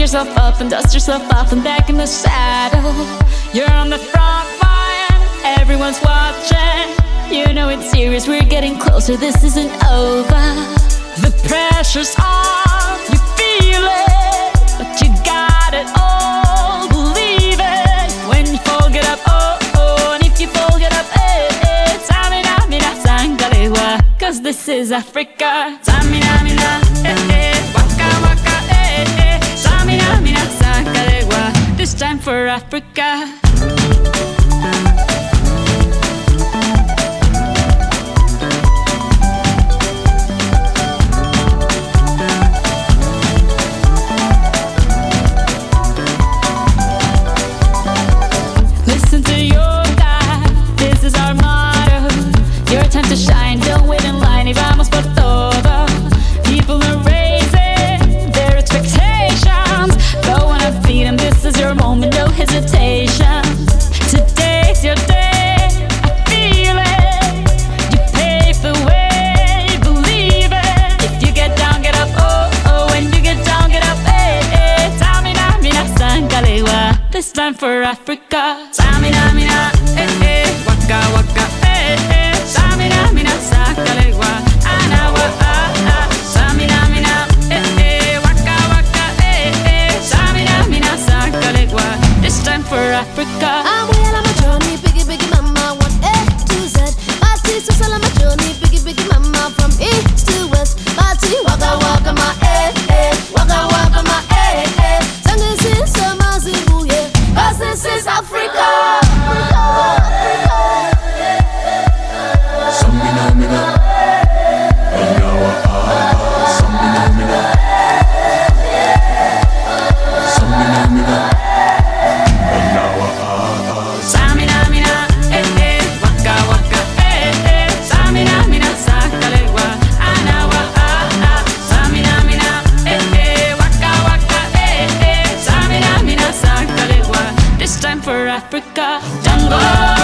yourself up and dust yourself off and back in the saddle. You're on the front line, everyone's watching. You know it's serious, we're getting closer, this isn't over. The pressure's on, you feel it, but you got it all, believe it. When you fall, get up, oh, oh, and if you fall, get up, eh, eh. Samina, mina, sangalewa, cause this is Africa. Samina, mina, eh, eh, waka, waka, eh, eh. Samina, mina, sangalewa, this time for Africa. Listen to your God, this is our motto. Your time to shine, don't wait in line. Y vamos por todo. People are raising their expectations. Go on and feed them, this is your moment, no hesitation. Today's your day, I feel it. You pave the way, believe it. If you get down, get up, oh, oh. When you get down, get up, eh, eh. Samina, mina, sangalewa, this time for Africa. Samina, mina, eh, eh. Waka, waka, eh, eh. Samina, mina, sangalewa, anawa, ah, ah. Samina, mina, eh, eh. Waka, waka, eh, eh. Samina, mina, sangalewa, this time for Africa. I'm well on my journey, biggie, biggie mama, 1A to Z. My tea, so on my journey, biggie, biggie mama, from east to west. My tea, waka, waka, my eh, eh. Waka, waka, my eh, eh. Sangin' sin, sama, zibu, yeah. Cause this is Africa. Samina, mina, anawa, ah, ah. Samina, mina, samina, mina, anawa, ah, ah. Samina, mina, eh, eh. Waka, waka, eh, eh. Samina, mina, sangalewa, anawa, ah, ah. Samina, mina, eh, eh. Waka, waka, eh, eh. Samina, mina, sangalewa, this time for Africa. Jungle.